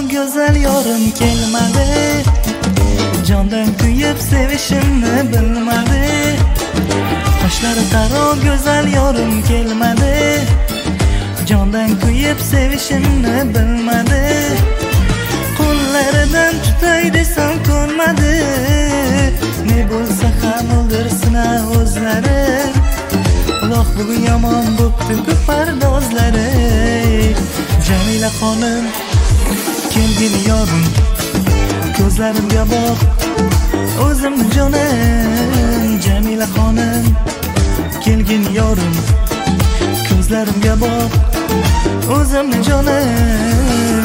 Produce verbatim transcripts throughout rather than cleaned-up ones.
go'zal yorim kelmadi, jondan kuyib sevishimni bilmadi. Qoshlari qaro go'zal yorim kelmadi, jondan kuyib sevishimni bilmadi. Qo'llaridan tutay desam ko'nmadi, ne bo'lsa ham o'ldirsina o'zlari. Uloq bugun yomon bo'pti ko'p pardozlari. Jamila xonim kelgin yorim, ko'zlarimga boq o'zimni jonim. Jamila xonim kelgin yorim, ko'zlarimga boq o'zimni jonim.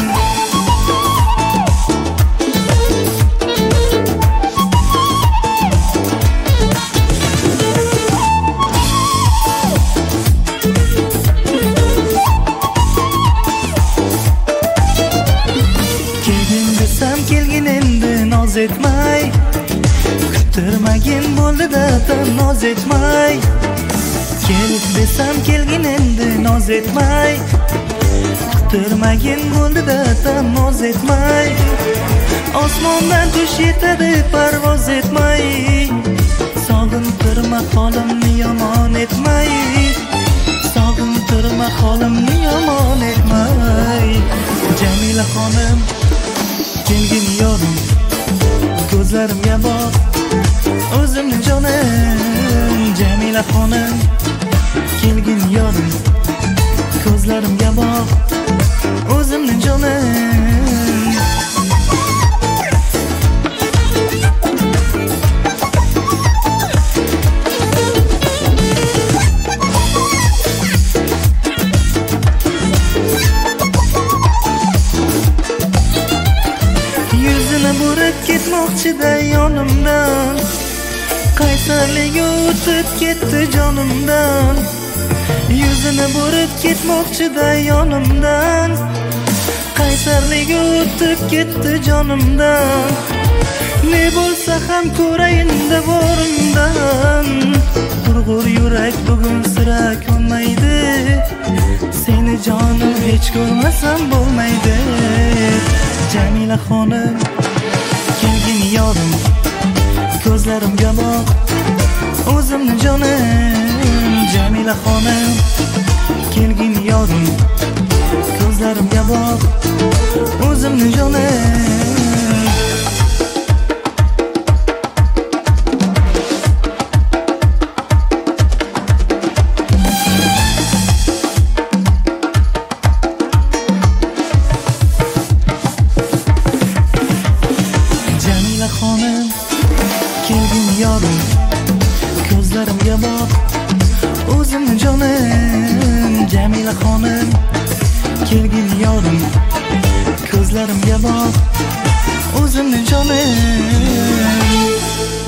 Kelgin endi noz etmay, kuttirmagin bo'ldi-da noz etmay. Kel desam kelgin endi noz etmay, kuttirmagin bo'ldi-da noz etmay. Osmondan tush yetadi parvoz etmay, sog'intirma holimni yomon etmay, sog'intirma holimni yomon etmay. Jamila xonim kelgin yorim, ko'zlarimga boq o'zimni jonim. Jamila xonim kelgin yorim, ko'zlarimga boq o'zimni jonim. Burib ketmoqchida yonimdan, qaysarligi o'tib ketdi jonimdan. Yuzini burib ketmoqchida yonimdan, qaysarligi o'tib ketdi jonimdan. Ne bo'lsa ham ko'rayin davorimdan, qurg'ur yurak bugun sira ko'nmaydi. Seni jonim hech ko'rmasam bo'lmaydi. Jamila xonim kelgin yorim, ko'zlarimga boq o'zimni jonim. Jamila xonim kelgin yorim, ko'zlarimga boq o'zimni jonim. Xonim kelgin yorim, ko'zlarimga boq o'zimni jonim. Jamila xonim kelgin yorim, ko'zlarimga boq o'zimni jonim.